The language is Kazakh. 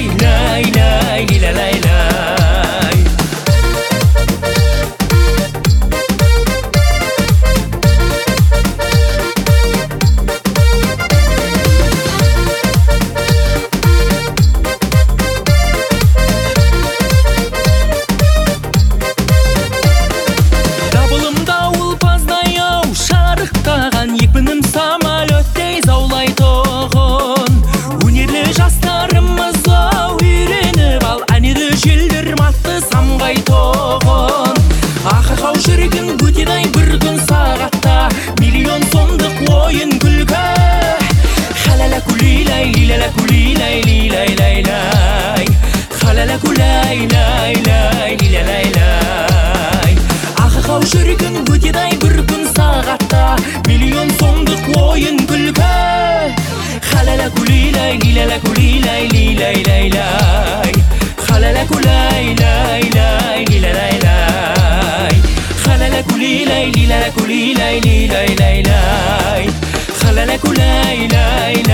екпінім самолеттей заулайтұғын. Өнерлі жастарымыз үйреніп ал, әнеді желдерім атты самғайтұғын. Ақырқау жүрегін көтедай бір күн сағатта, миллион сомдық ойын күлкі. Халала күлейлай, лилала күлейлай, лилайлайлай. Халала күлейлай, лилайлайлай. Ақырқау жүрегін көтедай бір күн сағатта, миллион сомдық ойын күлкі. Халала күлейлай, лилала күлейлай, лилайлайлай. Халала күлейлай, лилайлайлай. Халала күлейлай, лилала күлейлай, лилайлайлай. Халала күлейлай.